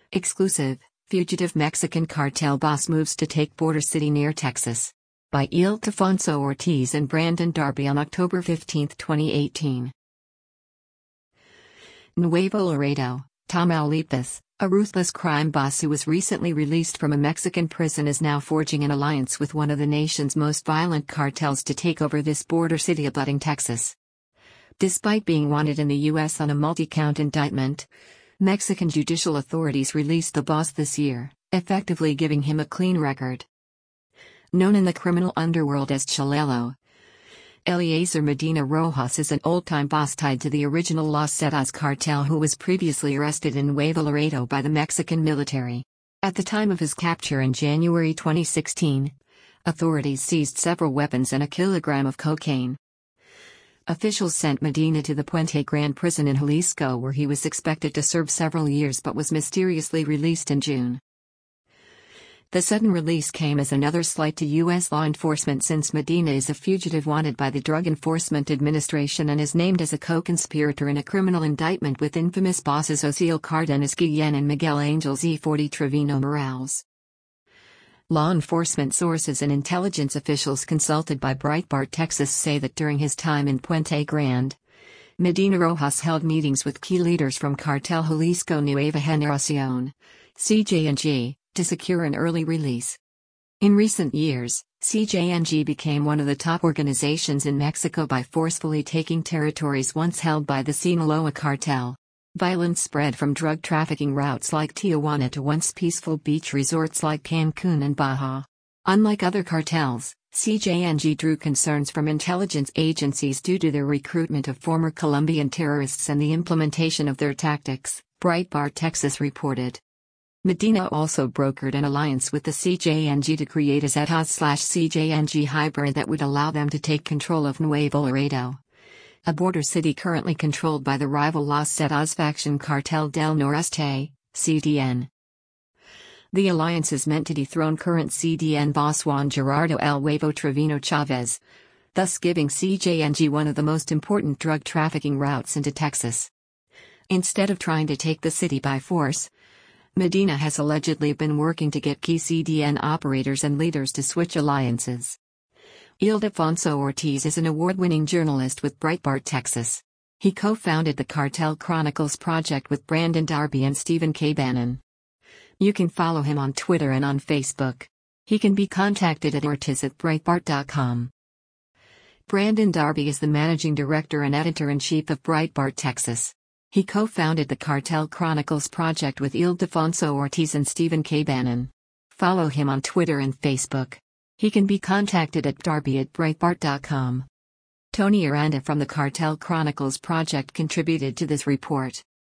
Exclusive, fugitive Mexican cartel boss moves to take border city near Texas. By Ildefonso Ortiz and Brandon Darby on October 15, 2018. Nuevo Laredo, Tamaulipas, a ruthless crime boss who was recently released from a Mexican prison is now forging an alliance with one of the nation's most violent cartels to take over this border city abutting Texas. Despite being wanted in the U.S. on a multi-count indictment, Mexican judicial authorities released the boss this year, effectively giving him a clean record. Known in the criminal underworld as Chalelo, Eliezer Medina Rojas is an old-time boss tied to the original Los Zetas cartel who was previously arrested in Nuevo Laredo by the Mexican military. At the time of his capture in January 2016, authorities seized several weapons and a kilogram of cocaine. Officials sent Medina to the Puente Grande prison in Jalisco where he was expected to serve several years but was mysteriously released in June. The sudden release came as another slight to U.S. law enforcement since Medina is a fugitive wanted by the Drug Enforcement Administration and is named as a co-conspirator in a criminal indictment with infamous bosses Ociel Cardenas Guillen and Miguel Angel Z40 Trevino Morales. Law enforcement sources and intelligence officials consulted by Breitbart Texas say that during his time in Puente Grande, Medina Rojas held meetings with key leaders from Cartel Jalisco Nueva Generación, CJNG, to secure an early release. In recent years, CJNG became one of the top organizations in Mexico by forcefully taking territories once held by the Sinaloa cartel. Violence spread from drug trafficking routes like Tijuana to once peaceful beach resorts like Cancun and Baja. Unlike other cartels, CJNG drew concerns from intelligence agencies due to their recruitment of former Colombian terrorists and the implementation of their tactics, Breitbart Texas reported. Medina also brokered an alliance with the CJNG to create a Zetas/CJNG hybrid that would allow them to take control of Nuevo Laredo, a border city currently controlled by the rival Los Zetas faction Cartel del Noreste, CDN. The alliance is meant to dethrone current CDN boss Juan Gerardo El Huevo Trevino Chavez, thus giving CJNG one of the most important drug trafficking routes into Texas. Instead of trying to take the city by force, Medina has allegedly been working to get key CDN operators and leaders to switch alliances. Ildefonso Ortiz is an award-winning journalist with Breitbart Texas. He co-founded the Cartel Chronicles project with Brandon Darby and Stephen K. Bannon. You can follow him on Twitter and on Facebook. He can be contacted at ortiz@breitbart.com. Brandon Darby is the managing director and editor-in-chief of Breitbart Texas. He co-founded the Cartel Chronicles project with Ildefonso Ortiz and Stephen K. Bannon. Follow him on Twitter and Facebook. He can be contacted at darby@breitbart.com. Tony Aranda from the Cartel Chronicles project contributed to this report.